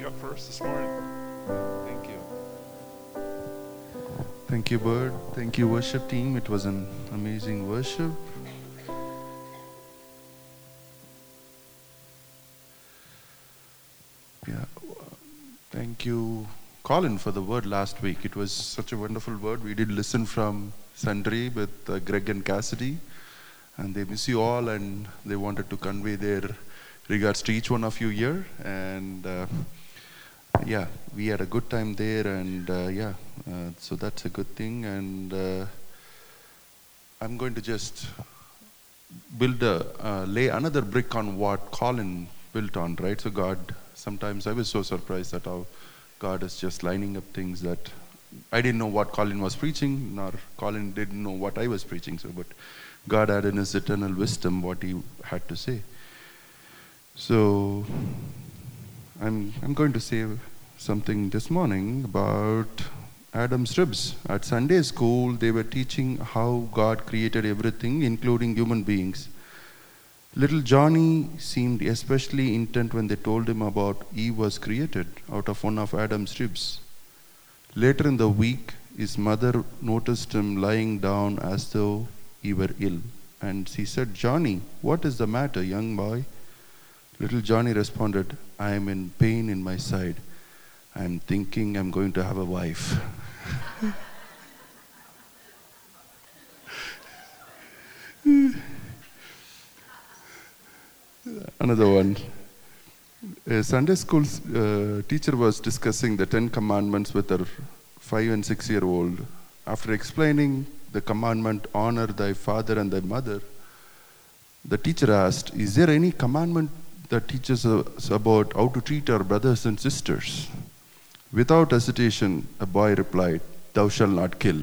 up first this morning. Thank you. Thank you, Bird. Thank you, worship team. It was an amazing worship. Yeah. Thank you, Colin, for the word last week. It was such a wonderful word. We did listen from Sundry with Greg and Cassidy, and they miss you all, and they wanted to convey their regards to each one of you here. And yeah, we had a good time there, and so that's a good thing. And I'm going to just lay another brick on what Colin built on, right? So God, sometimes I was so surprised at how God is just lining up things that I didn't know what Colin was preaching, nor Colin didn't know what I was preaching. So, but God had in His eternal wisdom what He had to say. So I'm going to say something this morning about Adam's ribs. At Sunday school, they were teaching how God created everything, including human beings. Little Johnny seemed especially intent when they told him about Eve was created out of one of Adam's ribs. Later in the week, his mother noticed him lying down as though he were ill. And she said, "Johnny, what is the matter, young boy?" Little Johnny responded, "I am in pain in my side. I am thinking I'm going to have a wife." Another one. A Sunday school teacher was discussing the 10 commandments with her 5 and 6-year-old. After explaining the commandment, honor thy father and thy mother, the teacher asked, "Is there any commandment that teaches us about how to treat our brothers and sisters?" Without hesitation, a boy replied, "Thou shalt not kill."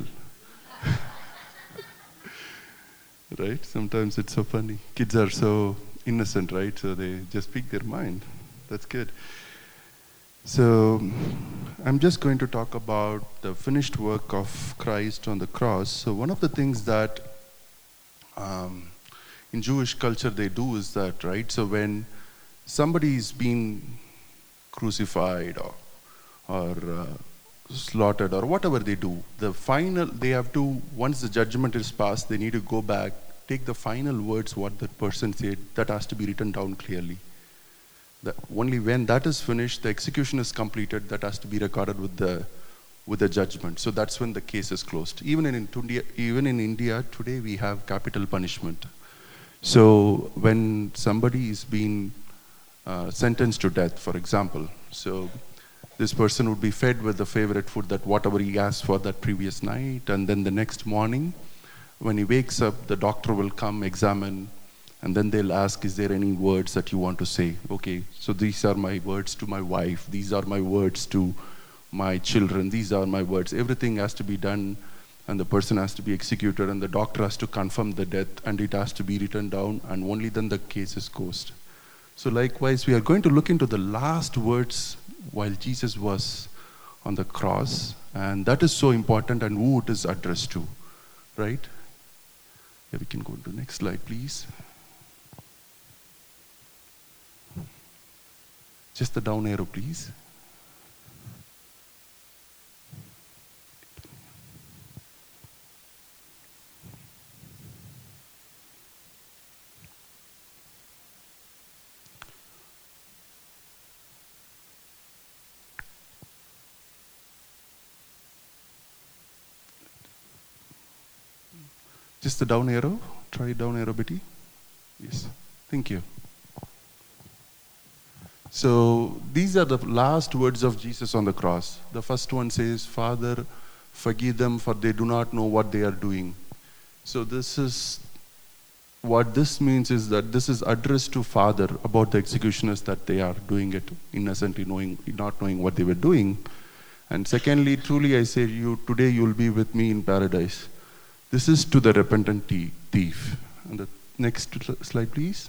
Right? Sometimes it's so funny. Kids are so innocent, right? So they just speak their mind. That's good. So I'm just going to talk about the finished work of Christ on the cross. So one of the things that in Jewish culture they do is that, right? So when somebody's been crucified or slaughtered or whatever they do, they have to, once the judgment is passed, they need to go back, take the final words, what that person said, that has to be written down clearly. Only when that is finished, the execution is completed, that has to be recorded with the judgment. So that's when the case is closed. Even in India today, we have capital punishment. So when somebody is being sentenced to death, for example, so this person would be fed with the favorite food, that whatever he asked for that previous night, and then the next morning, when he wakes up, the doctor will come, examine, and then they'll ask, "Is there any words that you want to say?" Okay, so these are my words to my wife, these are my words to my children, these are my words. Everything has to be done, and the person has to be executed, and the doctor has to confirm the death, and it has to be written down, and only then the case is closed. So likewise, we are going to look into the last words while Jesus was on the cross, and that is so important, and who it is addressed to, right? Yeah, we can go to the next slide, please. Just the down arrow, please. Just the down arrow. Try down arrow, Betty. Yes. Thank you. So these are the last words of Jesus on the cross. The first one says, "Father, forgive them, for they do not know what they are doing." So what this means is that this is addressed to Father about the executioners, that they are doing it innocently, not knowing what they were doing. And secondly, "Truly I say to you, today you will be with me in paradise." This is to the repentant thief. And the next slide, please.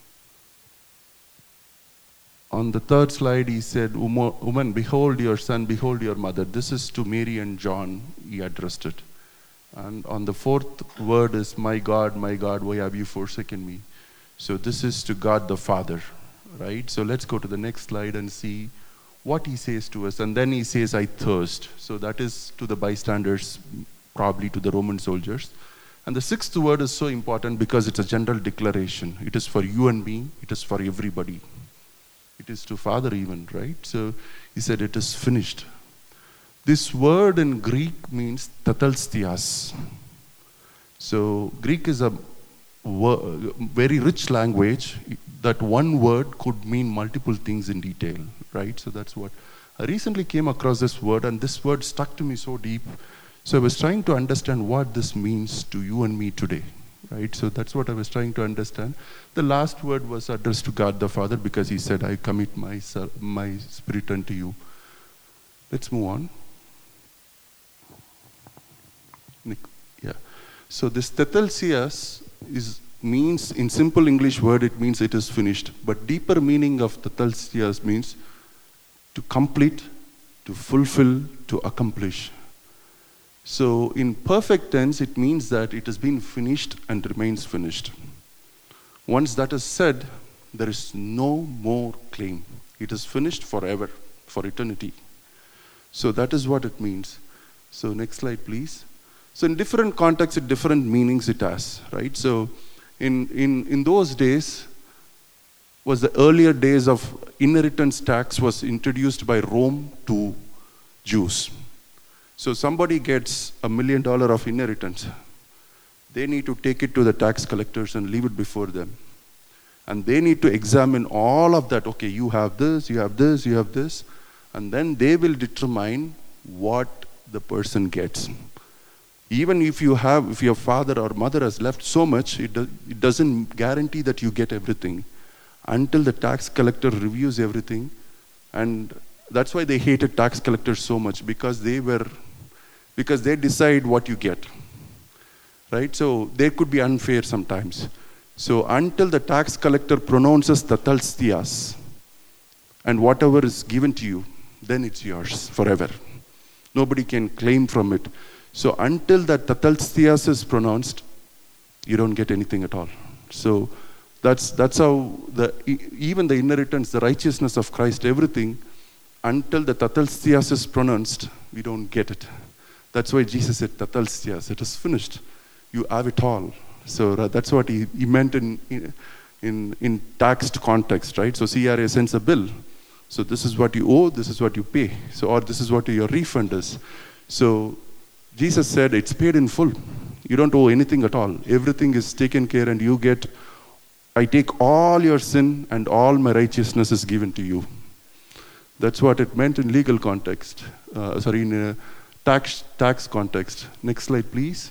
On the third slide, he said, "Woman, behold your son, behold your mother." This is to Mary and John, he addressed it. And on the fourth word is, my God, why have you forsaken me?" So this is to God the Father, right? So let's go to the next slide and see what he says to us. And then he says, I thirst. So that is to the bystanders, probably to the Roman soldiers. And the sixth word is so important because it's a general declaration. It is for you and me. It is for everybody. It is to Father even, right? So he said, it is finished. This word in Greek means tetelestias. So Greek is a very rich language. That one word could mean multiple things in detail, right? So that's what I recently came across this word, and this word stuck to me so deep. So I was trying to understand what this means to you and me today, right? So that's what I was trying to understand. The last word was addressed to God the Father because he said, I commit my spirit unto you. Let's move on. Yeah. So this tetelsias means, in simple English word, it means it is finished. But deeper meaning of tetelsias means to complete, to fulfill, to accomplish. So in perfect tense, it means that it has been finished and remains finished. Once that is said, there is no more claim. It is finished forever, for eternity. So that is what it means. So next slide, please. So in different contexts, different meanings it has, right? So in those days, was the earlier days of inheritance tax was introduced by Rome to Jews. So somebody gets $1 million of inheritance. They need to take it to the tax collectors and leave it before them. And they need to examine all of that. Okay, you have this, you have this, you have this. And then they will determine what the person gets. Even if your father or mother has left so much, it doesn't guarantee that you get everything until the tax collector reviews everything. And that's why they hated tax collectors so much, because they decide what you get, right? So they could be unfair sometimes. So until the tax collector pronounces tetelestias, and whatever is given to you, then it's yours forever. Nobody can claim from it. So until that tetelestias is pronounced, you don't get anything at all. So that's how even the inheritance, the righteousness of Christ, everything, until the tetelestias is pronounced, we don't get it. That's why Jesus said tetelestias, it is finished. You have it all. So that's what he meant in taxed context, right? So CRA sends a bill. So this is what you owe, this is what you pay. So, or this is what your refund is. So Jesus said it's paid in full. You don't owe anything at all. Everything is taken care, and you get, I take all your sin and all my righteousness is given to you. That's what it meant in legal context. In tax context. Next slide, please.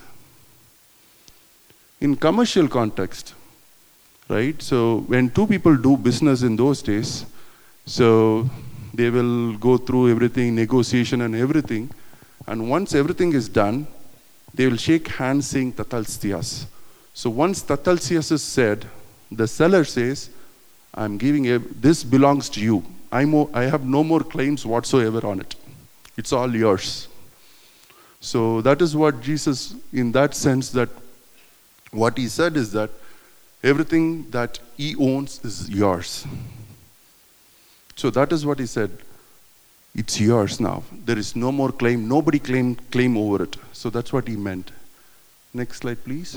In commercial context, right? So when two people do business in those days, so they will go through everything, negotiation and everything. And once everything is done, they will shake hands saying tetelestias. So once tetelestias is said, the seller says, I'm giving this belongs to you. I have no more claims whatsoever on it. It's all yours. So that is what Jesus, in that sense, that what he said is that everything that he owns is yours. So that is what he said. It's yours now. There is no more claim. Nobody claim over it. So that's what he meant. Next slide, please.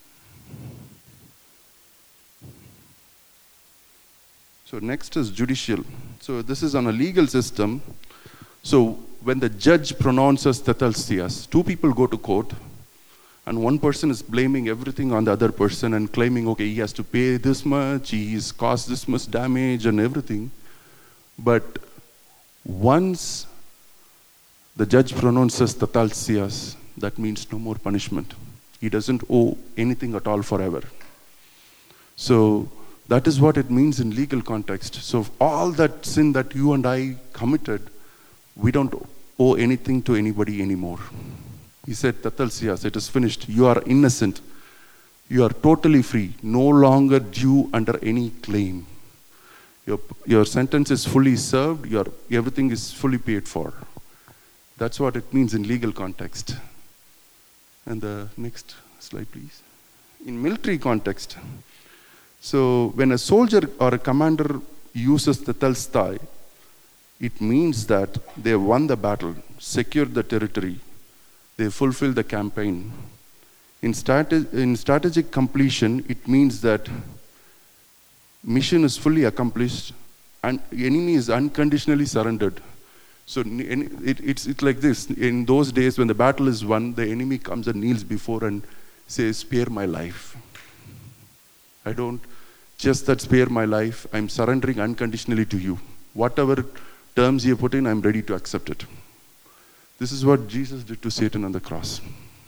So next is judicial. So this is on a legal system. So when the judge pronounces tetelestias, two people go to court, and one person is blaming everything on the other person and claiming, okay, he has to pay this much, he's caused this much damage and everything. But once the judge pronounces tetelestias, that means no more punishment. He doesn't owe anything at all forever. So that is what it means in legal context. So all that sin that you and I committed, we don't owe anything to anybody anymore. He said, tetelestias, it is finished. You are innocent. You are totally free, no longer due under any claim. Your sentence is fully served. Everything is fully paid for. That's what it means in legal context. And the next slide, please. In military context, so when a soldier or a commander uses tetelestai, it means that they won the battle, secured the territory, they fulfilled the campaign. In strategic completion, it means that mission is fully accomplished and the enemy is unconditionally surrendered. So it's like this. In those days when the battle is won, the enemy comes and kneels before and says, spare my life. I don't just that spare my life, I'm surrendering unconditionally to you. Whatever terms you put in, I'm ready to accept it. This is what Jesus did to Satan on the cross.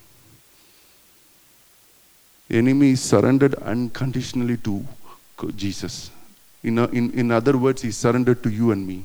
The enemy surrendered unconditionally to Jesus. In other words, he surrendered to you and me.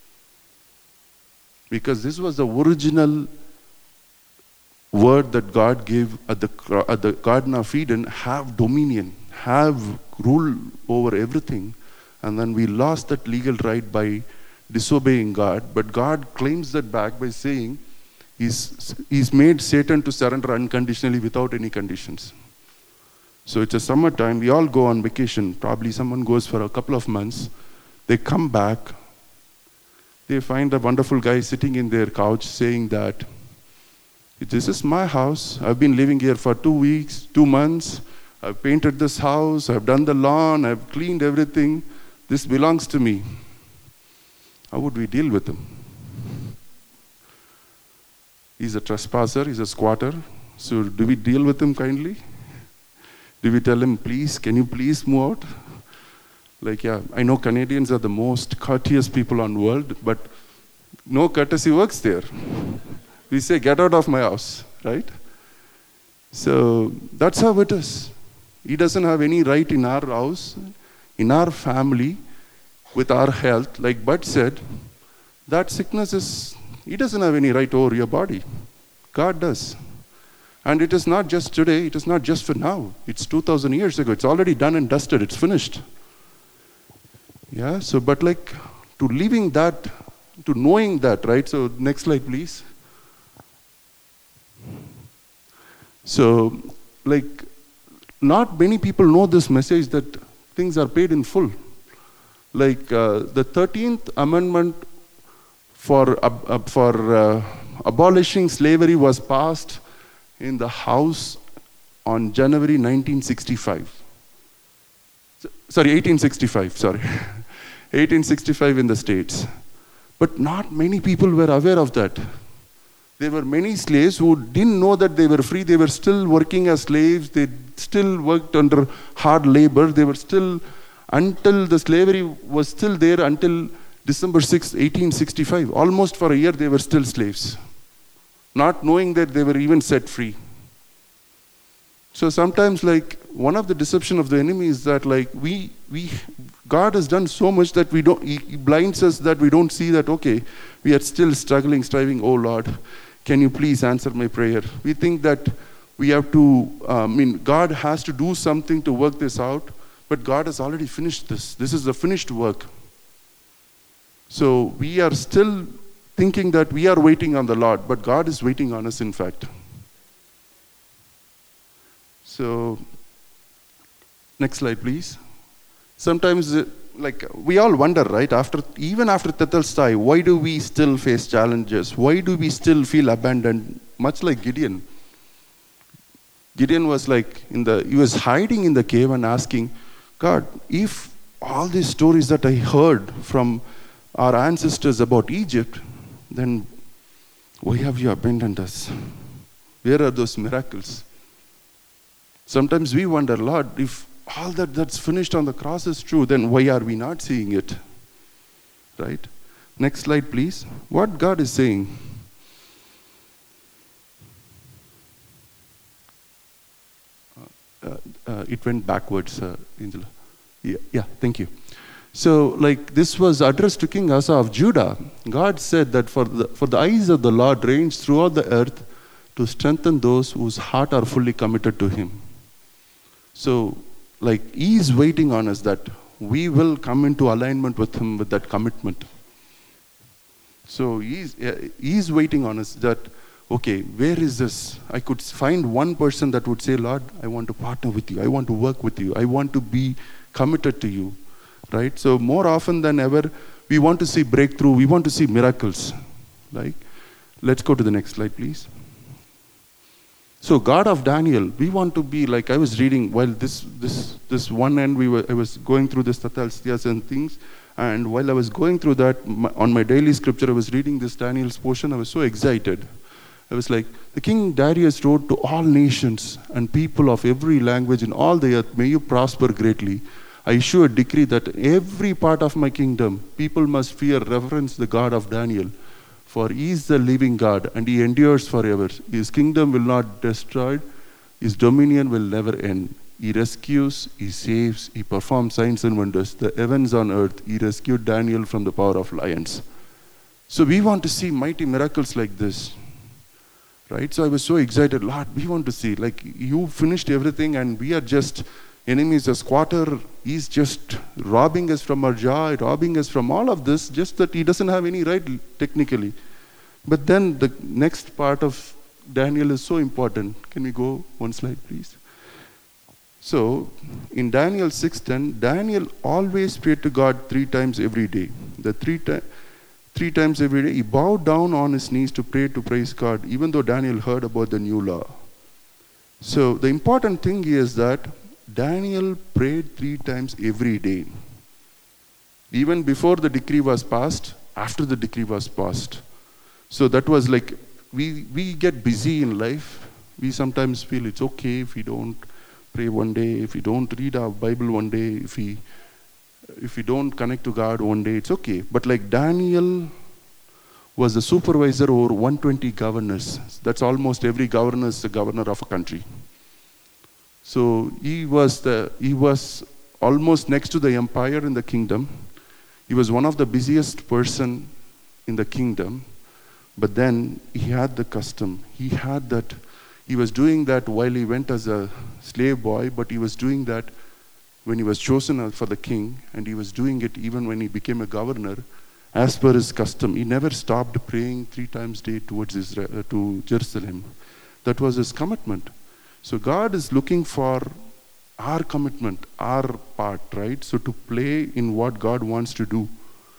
Because this was the original word that God gave at the Garden of Eden, have dominion, have rule over everything. And then we lost that legal right by disobeying God. But God claims that back by saying he's made Satan to surrender unconditionally without any conditions. So it's a summertime, we all go on vacation. Probably someone goes for a couple of months. They come back. They find a wonderful guy sitting in their couch saying that, this is my house. I've been living here for 2 weeks, 2 months. I've painted this house. I've done the lawn. I've cleaned everything. This belongs to me. How would we deal with him? He's a trespasser. He's a squatter. So do we deal with him kindly? Do we tell him, please, can you please move out? Like, yeah, I know Canadians are the most courteous people on the world, but no courtesy works there. We say, get out of my house, right? So that's how it is. He doesn't have any right in our house, in our family, with our health. Like Bud said, that sickness is, he doesn't have any right over your body. God does. And it is not just today, it is not just for now. It's 2,000 years ago. It's already done and dusted. It's finished. Yeah, so but like to living that, to knowing that, right? So next slide, please. So like not many people know this message that things are paid in full. Like the 13th Amendment for abolishing slavery was passed in the House on January 1965. Sorry, 1865, sorry. 1865 in the States. But not many people were aware of that. There were many slaves who didn't know that they were free. They were still working as slaves. They still worked under hard labor. They were still, until the slavery was still there until December 6, 1865. Almost for a year they were still slaves, not knowing that they were even set free. So sometimes like one of the deception of the enemy is that like God has done so much that he blinds us that we don't see that, okay, we are still struggling, striving, oh Lord, can you please answer my prayer? We think that we have to, God has to do something to work this out, but God has already finished this. This is the finished work. So we are still thinking that we are waiting on the Lord, but God is waiting on us in fact. So, next slide, please. Sometimes, like, we all wonder, right? Even after Tetelestai, why do we still face challenges? Why do we still feel abandoned? Much like Gideon. Gideon was like, he was hiding in the cave and asking, God, if all these stories that I heard from our ancestors about Egypt, then why have you abandoned us? Where are those miracles? Sometimes we wonder, Lord, if all that's finished on the cross is true, then why are we not seeing it? Right? Next slide, please. What God is saying. It went backwards, Angela. Yeah, thank you. So, like, this was addressed to King Asa of Judah. God said that for the eyes of the Lord range throughout the earth to strengthen those whose heart are fully committed to Him. So, like, He is waiting on us that we will come into alignment with Him with that commitment. So, He's waiting on us that, okay, where is this? I could find one person that would say, Lord, I want to partner with you. I want to work with you. I want to be committed to you. Right? So, more often than ever, We want to see breakthrough. We want to see miracles. Like, let's go to the next slide, please. So God of Daniel, we want to be like, I was reading while this one end, I was going through this Tatalstias and things, and while I was going through that, on my daily scripture, I was reading this Daniel's portion. I was so excited. I was like, the King Darius wrote to all nations and people of every language in all the earth, may you prosper greatly. I issue a decree that every part of my kingdom, people must fear, reverence the God of Daniel. For he is the living God, and he endures forever. His kingdom will not be destroyed. His dominion will never end. He rescues, he saves, he performs signs and wonders. The heavens on earth, he rescued Daniel from the power of lions. So we want to see mighty miracles like this. Right? So I was so excited. Lord, we want to see. Like, you finished everything, and we are just, enemy is a squatter. He's just robbing us from our joy, robbing us from all of this, just that he doesn't have any right technically. But then the next part of Daniel is so important. Can we go one slide, please? So in Daniel 6:10, Daniel always prayed to God 3 times every day. The three times every day, he bowed down on his knees to pray, to praise God, even though Daniel heard about the new law. So the important thing is that Daniel prayed 3 times every day. Even before the decree was passed, after the decree was passed. So that was like, we get busy in life. We sometimes feel it's okay if we don't pray one day, if we don't read our Bible one day, if we don't connect to God one day, it's okay. But like Daniel was the supervisor over 120 governors. That's almost every governor is the governor of a country. So he was almost next to the empire in the kingdom. He was one of the busiest person in the kingdom. But then he had the custom. He had that. He was doing that while he went as a slave boy, but he was doing that when he was chosen for the king, and he was doing it even when he became a governor, as per his custom. He never stopped praying 3 times a day towards Israel, to Jerusalem. That was his commitment. So God is looking for our commitment, our part, right? So to play in what God wants to do.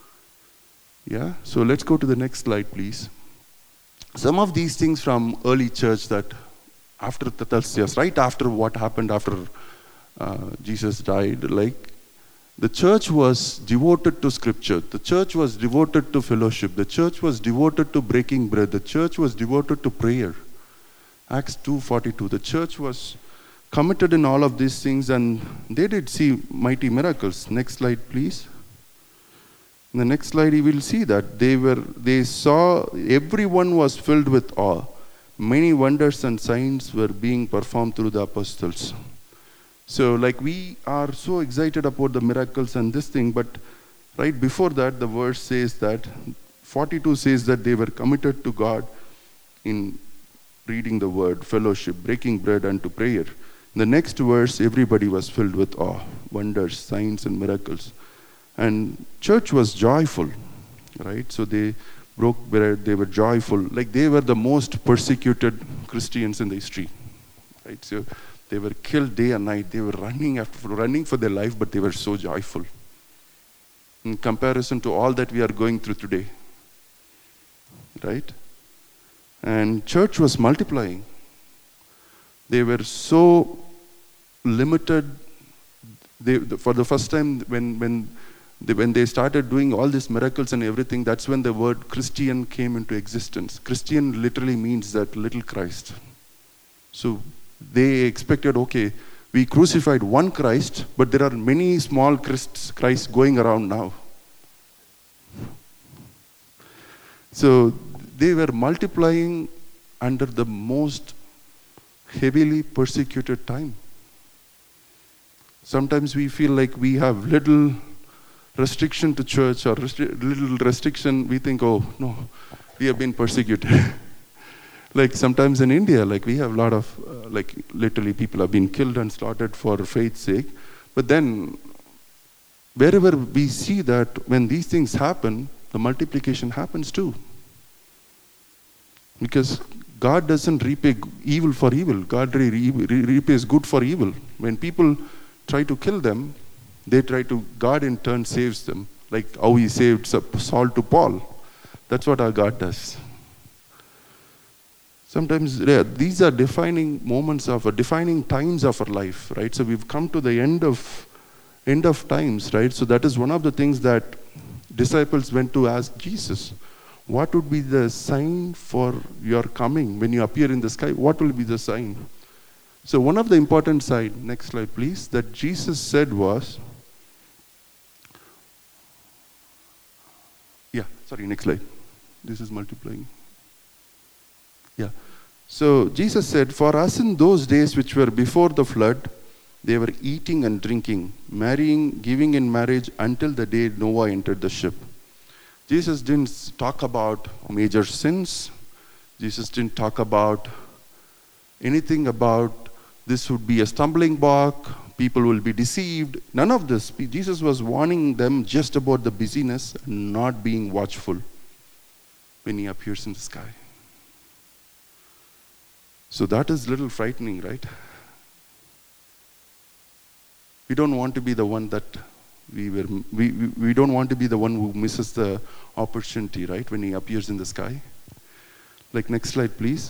Yeah? So let's go to the next slide, please. Some of these things from early church that after Tatalstias, right after what happened after Jesus died, like the church was devoted to scripture. The church was devoted to fellowship. The church was devoted to breaking bread. The church was devoted to prayer. Acts 2:42. The church was committed in all of these things, and they did see mighty miracles. Next slide, please. In the next slide, you will see that they saw everyone was filled with awe. Many wonders and signs were being performed through the apostles. So like we are so excited about the miracles and this thing, but right before that, the verse says that, 42 says that they were committed to God in reading the word, fellowship, breaking bread, and to prayer. In the next verse, everybody was filled with awe, wonders, signs, and miracles. And church was joyful, right? So they broke bread, they were joyful. Like they were the most persecuted Christians in the history, right? So they were killed day and night. They were running for their life, but they were so joyful in comparison to all that we are going through today, right? And church was multiplying. They were so limited. For the first time, when they started doing all these miracles and everything, that's when the word Christian came into existence. Christian literally means that little Christ. So they expected, okay, we crucified one Christ, but there are many small Christs going around now. So they were multiplying under the most heavily persecuted time. Sometimes we feel like we have little restriction to church or little restriction. We think, oh, no, we have been persecuted. Like sometimes in India, like we have a lot of, like literally people have been killed and slaughtered for faith's sake. But then wherever we see that when these things happen, the multiplication happens too. Because God doesn't repay evil for evil. God repays good for evil. When people try to kill them, God in turn saves them. Like how he saved Saul to Paul. That's what our God does. Sometimes these are defining moments of, defining times of our life, right? So we've come to the end of times, right? So that is one of the things that disciples went to ask Jesus. What would be the sign for your coming when you appear in the sky? What will be the sign? So one of the important signs, next slide please, that Jesus said was, next slide. This is multiplying. Yeah. So Jesus said, for us in those days which were before the flood, they were eating and drinking, marrying, giving in marriage until the day Noah entered the ship. Jesus didn't talk about major sins. Jesus didn't talk about anything about this would be a stumbling block, people will be deceived. None of this. Jesus was warning them just about the busyness and not being watchful when he appears in the sky. So that is a little frightening, right? We don't want to be the one that we don't want to be the one who misses the opportunity, right, when he appears in the sky. Like next slide, please.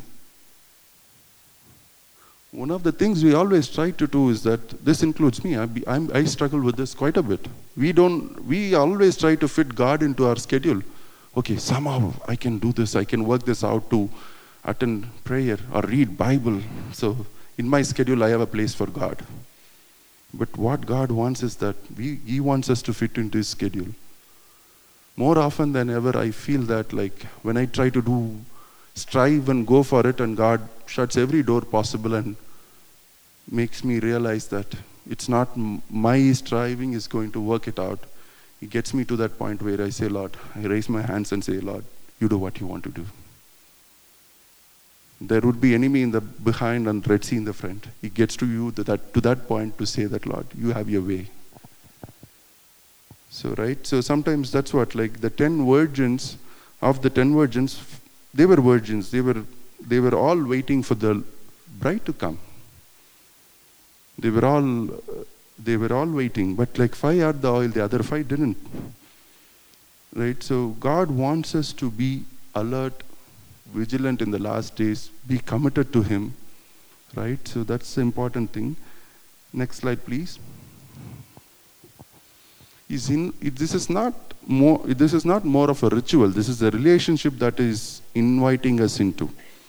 One of the things we always try to do is that, this includes me, I struggle with this quite a bit. We always try to fit God into our schedule. Okay, somehow I can do this, I can work this out to attend prayer or read Bible. So in my schedule, I have a place for God. But what God wants is that He wants us to fit into His schedule. More often than ever, I feel that like when I try to strive and go for it, and God shuts every door possible and makes me realize that it's not my striving is going to work it out. It gets me to that point where I say, Lord, I raise my hands and say, Lord, you do what you want to do. There would be enemy in the behind and Red Sea in the front. It gets to you to that point to say that, Lord, you have your way. So, right? So sometimes that's what, like the 10 virgins, of the 10 virgins, they were virgins. They were all waiting for the bride to come. They were all waiting, but like 5 had the oil, the other 5 didn't. Right? So God wants us to be alert, vigilant in the last days, be committed to Him, right? So that's the important thing. Next slide, please. This is not more of a ritual. This is a relationship that is inviting us into.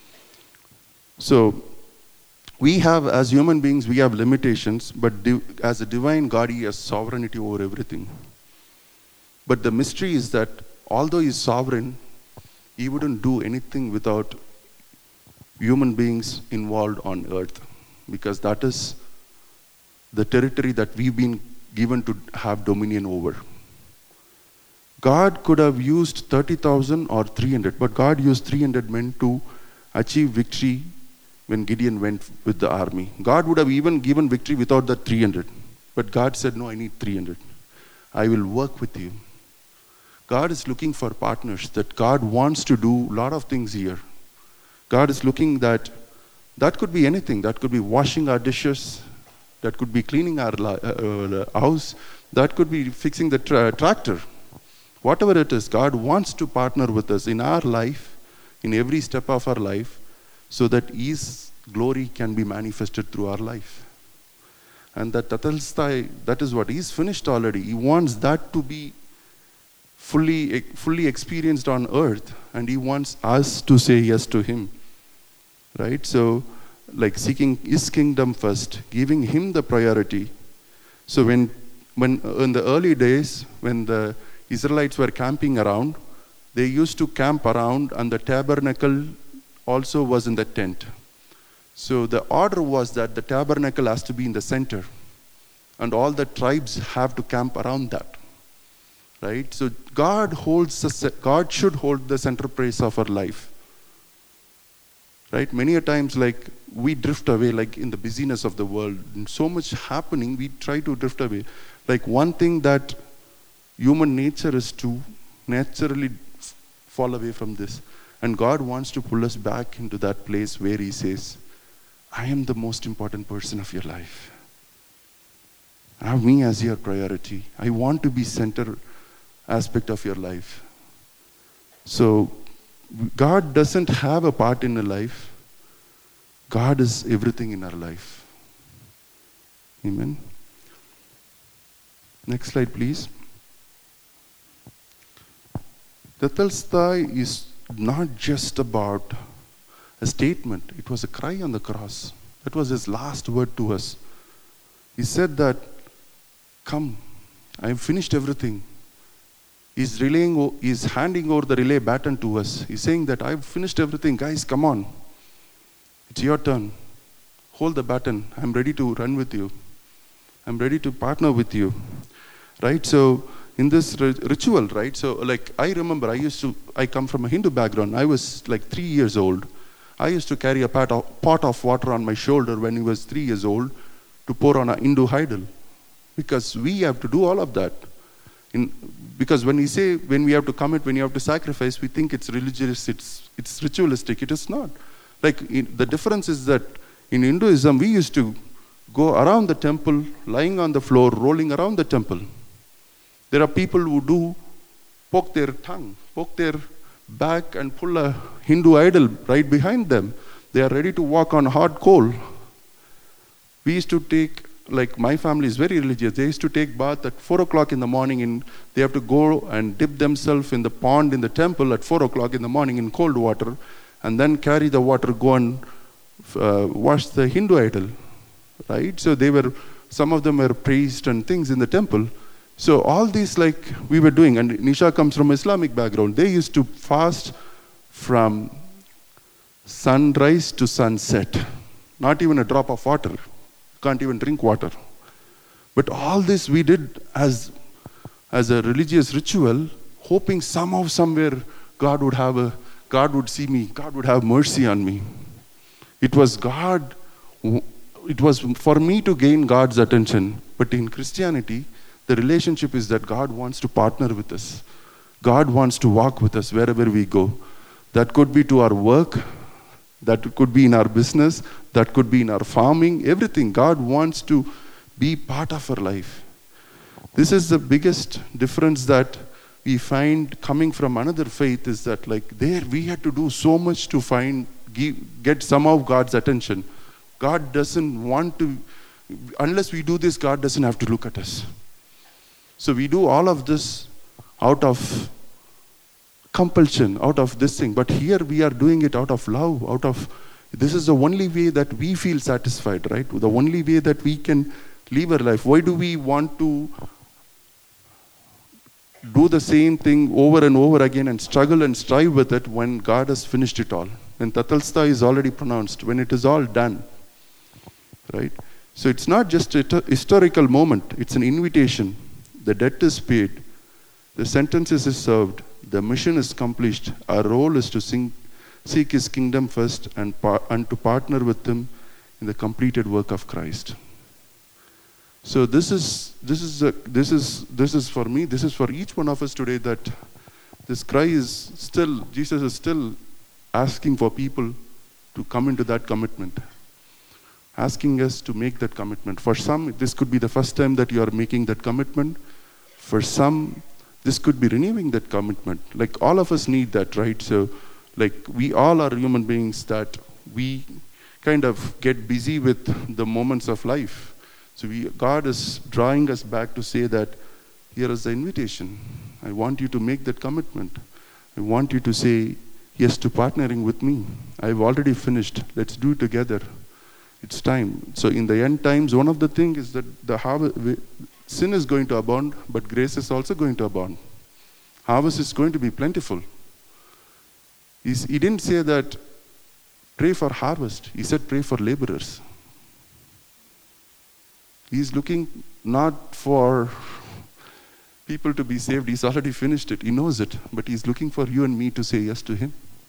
So we have, as human beings, we have limitations, but as a divine God, He has sovereignty over everything. But the mystery is that although He is sovereign, He wouldn't do anything without human beings involved on earth, because that is the territory that we've been given to have dominion over. God could have used 30,000 or 300, but God used 300 men to achieve victory when Gideon went with the army. God would have even given victory without the 300, but God said, no, I need 300. I will work with you. God is looking for partners, that God wants to do a lot of things here. God is looking that could be anything. That could be washing our dishes. That could be cleaning our house. That could be fixing the tractor. Whatever it is, God wants to partner with us in our life, in every step of our life, so that His glory can be manifested through our life. And that is what He's finished already. He wants that to be fully experienced on earth, and He wants us to say yes to Him, right? So like seeking His kingdom first, giving Him the priority. So when in the early days, when the Israelites were camping around, they used to camp around, and the tabernacle also was in the tent. So the order was that the tabernacle has to be in the center, and all the tribes have to camp around that. Right? So God should hold the center place of our life. Right? Many a times, like, we drift away, like in the busyness of the world, and so much happening, we try to drift away. Like one thing that human nature is to naturally fall away from this. And God wants to pull us back into that place where He says, I am the most important person of your life. Have me as your priority. I want to be center aspect of your life. So God doesn't have a part in a life. God is everything in our life. Amen. Next slide, please. Tetelestai is not just about a statement. It was a cry on the cross. That was his last word to us. He said that, come, I have finished everything. He's handing over the relay baton to us. He's saying that I've finished everything. Guys, come on. It's your turn. Hold the baton. I'm ready to run with you. I'm ready to partner with you. Right? So in this ritual, right? So like I remember I come from a Hindu background. I was like 3 years old. I used to carry a pot of water on my shoulder when he was 3 years old to pour on a Hindu idol. Because we have to do all of that. Because when we have to commit, when you have to sacrifice, we think it's religious, it's ritualistic. It is not. Like the difference is that in Hinduism, we used to go around the temple, lying on the floor, rolling around the temple. There are people who poke their tongue, poke their back and pull a Hindu idol right behind them. They are ready to walk on hot coal. We used to take, like my family is very religious, they used to take bath at 4 o'clock in the morning and they have to go and dip themselves in the pond in the temple at 4 o'clock in the morning in cold water and then carry the water, go and wash the Hindu idol, right? So some of them were priests and things in the temple. So all these like we were doing, and Nisha comes from Islamic background. They used to fast from sunrise to sunset. Not even a drop of water. Can't even drink water. But all this we did as a religious ritual, hoping somehow, somewhere, God would see me, God would have mercy on me. It was for me to gain God's attention. But in Christianity, the relationship is that God wants to partner with us. God wants to walk with us wherever we go. That could be to our work, that could be in our business, that could be in our farming, everything. God wants to be part of our life. This is the biggest difference that we find coming from another faith, is that like there we had to do so much to get some of God's attention. God doesn't want to, unless we do this, God doesn't have to look at us. So we do all of this out of compulsion, out of this thing. But here we are doing it out of love, this is the only way that we feel satisfied, right? The only way that we can live our life. Why do we want to do the same thing over and over again and struggle and strive with it when God has finished it all? When Tetelestai is already pronounced, when it is all done, right? So it's not just a historical moment, it's an invitation. The debt is paid, the sentence is served, the mission is accomplished. Our role is to seek His kingdom first and to partner with Him in the completed work of Christ. So this is for me. This is for each one of us today. That this cry is still, Jesus is still asking for people to come into that commitment, asking us to make that commitment. For some, this could be the first time that you are making that commitment. For some, this could be renewing that commitment. Like all of us need that, right? So like we all are human beings that we kind of get busy with the moments of life. So God is drawing us back to say that here is the invitation. I want you to make that commitment. I want you to say yes to partnering with me. I've already finished. Let's do it together. It's time. So in the end times, one of the things is that sin is going to abound, but grace is also going to abound. Harvest is going to be plentiful. He didn't say that pray for harvest. He said pray for laborers. He's looking not for people to be saved. He's already finished it. He knows it. But He's looking for you and me to say yes to Him.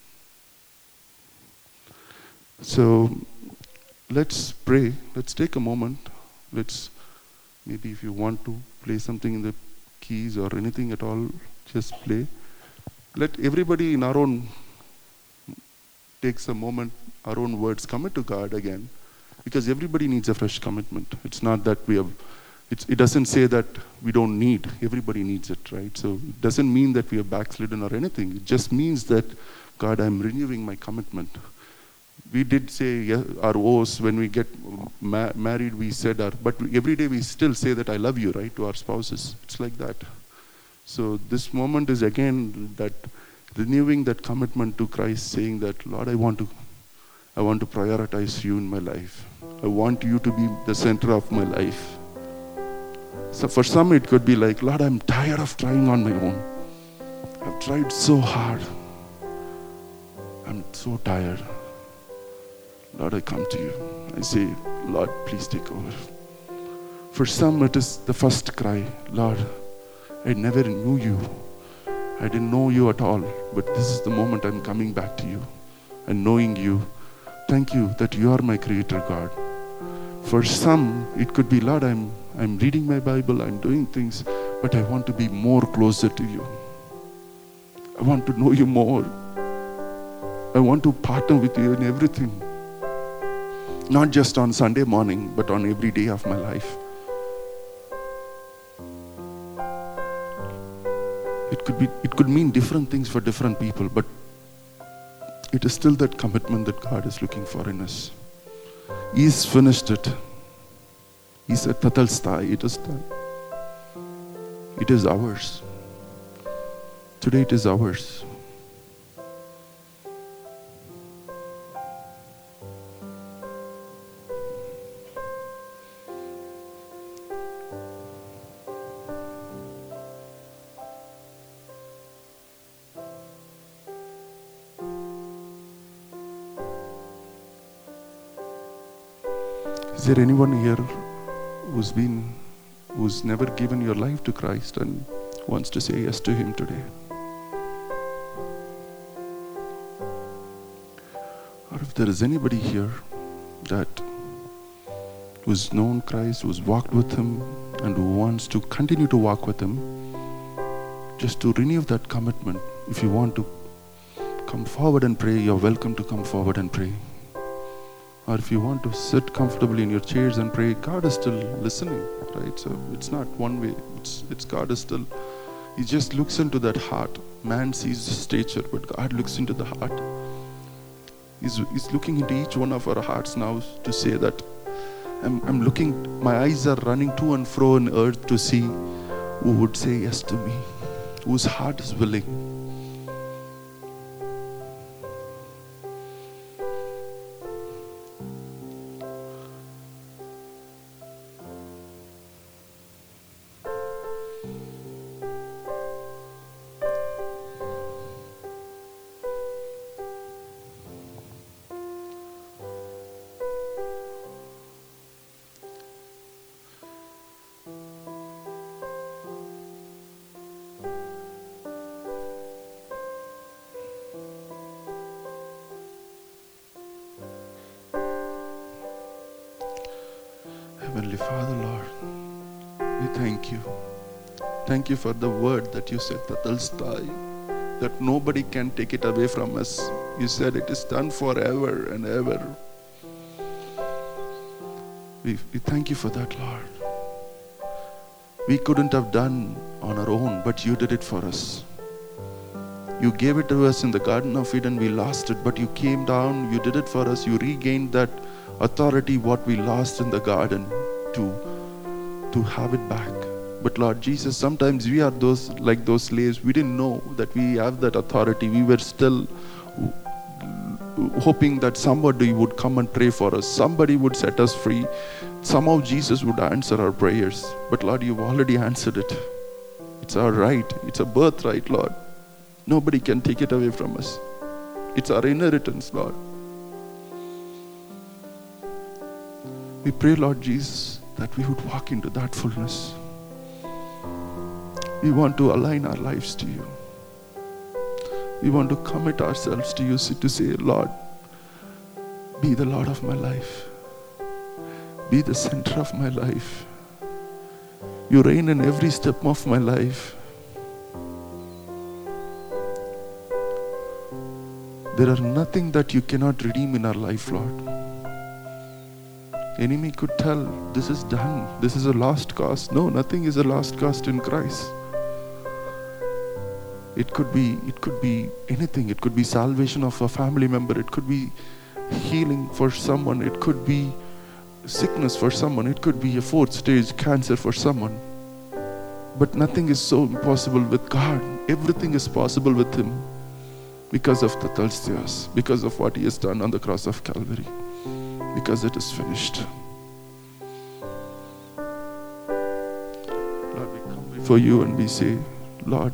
So let's pray. Let's take a moment. Maybe if you want to play something in the keys or anything at all, just play. Let everybody in our own takes a moment, our own words, commit to God again. Because everybody needs a fresh commitment. It's not that we have It doesn't say that we don't need. Everybody needs it, right? So it doesn't mean that we are backslidden or anything. It just means that, God, I'm renewing my commitment. We did say our oaths when we get married, we said our, but every day we still say that I love you, right, to our spouses. It's like that. So this moment is again that renewing that commitment to Christ, saying that, Lord, I want to prioritize you in my life. I want you to be the center of my life. So for some it could be like, Lord, I'm tired of trying on my own. I've tried so hard. I'm so tired. Lord, I come to you. I say, Lord, please take over. For some it is the first cry, Lord, I never knew you. I didn't know you at all, but this is the moment I'm coming back to you and knowing you. Thank you that you are my creator, God. For some, it could be, Lord, I'm reading my Bible, I'm doing things, but I want to be more closer to you. I want to know you more. I want to partner with you in everything. Not just on Sunday morning, but on every day of my life. It could mean different things for different people, but it is still that commitment that God is looking for in us. He's finished it. He said, Tatalstai, it is done. It is ours. Today it is ours. Is there anyone here who's never given your life to Christ and wants to say yes to Him today? Or if there is anybody here that who's known Christ, who's walked with Him, and who wants to continue to walk with Him, just to renew that commitment, if you want to come forward and pray, you're welcome to come forward and pray. Or if you want to sit comfortably in your chairs and pray, God is still listening, right? So it's not one way. It's God is still, He just looks into that heart. Man sees the stature, but God looks into the heart. He's looking into each one of our hearts now to say that I'm looking, my eyes are running to and fro on earth to see who would say yes to me, whose heart is willing. Heavenly Father, Lord, we thank you. Thank you for the word that you said, Tatalstai, that nobody can take it away from us. You said it is done forever and ever. We thank you for that, Lord. We couldn't have done on our own, but you did it for us. You gave it to us in the Garden of Eden, we lost it, but you came down, you did it for us, you regained that authority, what we lost in the garden, to have it back. But Lord Jesus, sometimes we are like those slaves. We didn't know that we have that authority. We were still hoping that somebody would come and pray for us. Somebody would set us free. Somehow Jesus would answer our prayers. But Lord, you've already answered it. It's our right. It's a birthright, Lord. Nobody can take it away from us. It's our inheritance, Lord. We pray, Lord Jesus, that we would walk into that fullness. We want to align our lives to you. We want to commit ourselves to you, to say, Lord, be the Lord of my life. Be the center of my life. You reign in every step of my life. There are nothing that you cannot redeem in our life, Lord. Enemy could tell, this is done. This is a lost cause. No, nothing is a lost cause in Christ. It could be anything. It could be salvation of a family member. It could be healing for someone. It could be sickness for someone. It could be a 4th stage cancer for someone. But nothing is so impossible with God. Everything is possible with Him because of the Thelstios, because of what He has done on the cross of Calvary, because it is finished. Lord, we come before You and we say, Lord,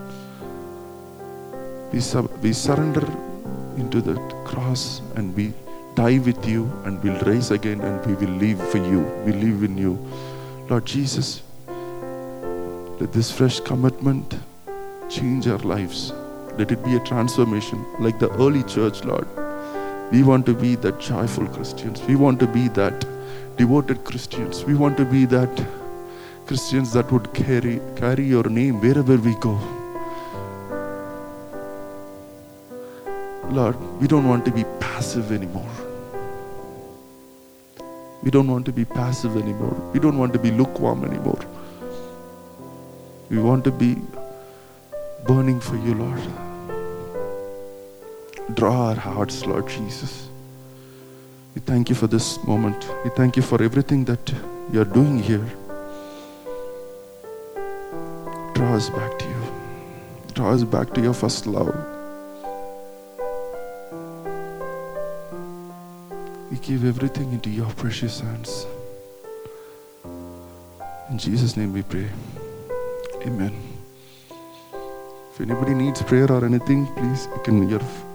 we surrender into the cross and we die with You, and we'll rise again and we will live for You. We live in You. Lord Jesus, let this fresh commitment change our lives. Let it be a transformation like the early church, Lord. We want to be that joyful Christians. We want to be that devoted Christians. We want to be that Christians that would carry Your name wherever we go. Lord, we don't want to be passive anymore. We don't want to be passive anymore. We don't want to be lukewarm anymore. We want to be burning for You, Lord. Draw our hearts, Lord Jesus. We thank You for this moment. We thank You for everything that You are doing here. Draw us back to You. Draw us back to Your first love. We give everything into Your precious hands. In Jesus' name we pray. Amen. If anybody needs prayer or anything, please, you can,